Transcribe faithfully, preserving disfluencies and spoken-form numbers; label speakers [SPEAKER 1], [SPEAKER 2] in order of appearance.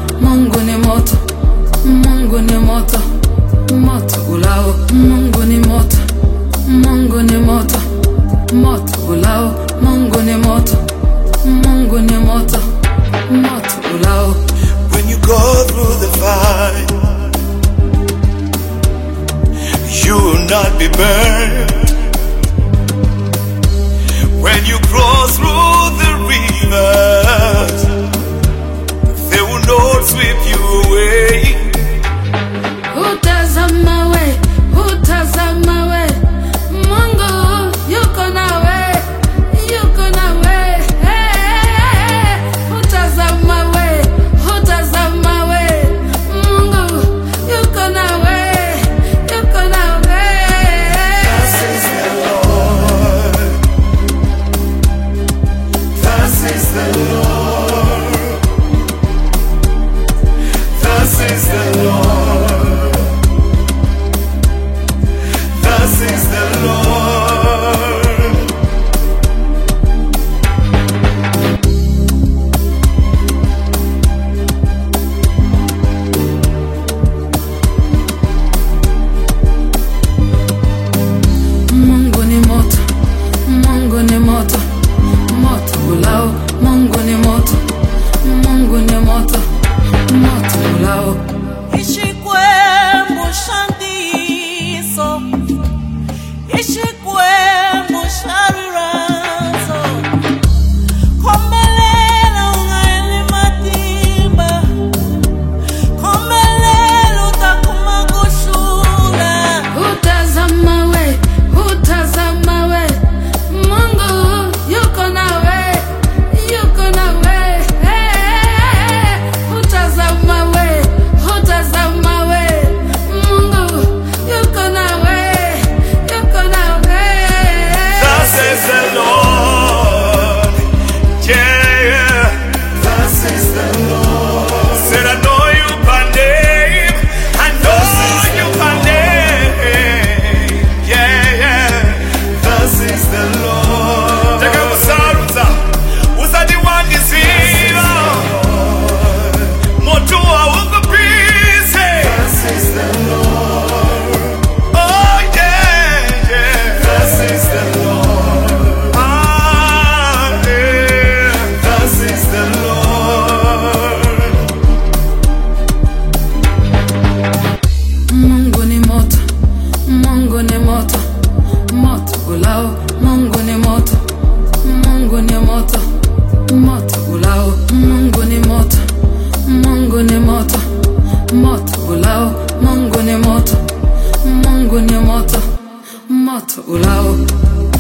[SPEAKER 1] Mungu ni moto, Mungu ni moto, moto ulao. Mungu ni moto, Mungu ni moto, moto ulao. Mungu ni moto, Mungu ni moto, moto ulao.
[SPEAKER 2] When you go through the fire, you will not be burned. When you cross through the rivers, they will not sweep you away.
[SPEAKER 1] Utazama we, utazama we, Mungu yuko nawe, yuko nawe. Hey, utazama we, utazama we, Mungu yuko nawe, yuko nawe.
[SPEAKER 2] Thus is the Lord. Thus is the Lord. Thus is the Lord. Thus is the Lord.
[SPEAKER 1] Mungu ni moto, Mungu ni moto, moto ulao. Mungu ni moto, Mungu ni moto, moto ulao.
[SPEAKER 3] Ishikwe mushandiso, ishikwe musharirazo, kombelela ungaeli matimba, kombelela utakuma kushula.
[SPEAKER 1] Utazama we, utazama we, Mungu yuko nawe, yuko nawe. Hey, utazama we, utazama we, Mungu yuko nawe, yuko nawe.
[SPEAKER 2] Thus says the Lord. Yeah, yeah. Thus says the Lord. Said I know you by name. I know you by name. Yeah, yeah. Thus says the Lord. Take up a saruta. Usadi wangizira. Moto wa ukupise. Thus says the Lord. Oh yeah, yeah. Thus says the Lord. Ah, yeah. Thus says the Lord.
[SPEAKER 1] Mungu ni moto, Mungu ni moto, moto ulao. Mungu ni moto, Mungu ni moto, moto ulao. Mungu ni moto, Mungu ni moto, moto ulao. Mungu ni moto, Mungu ni moto, moto ulao.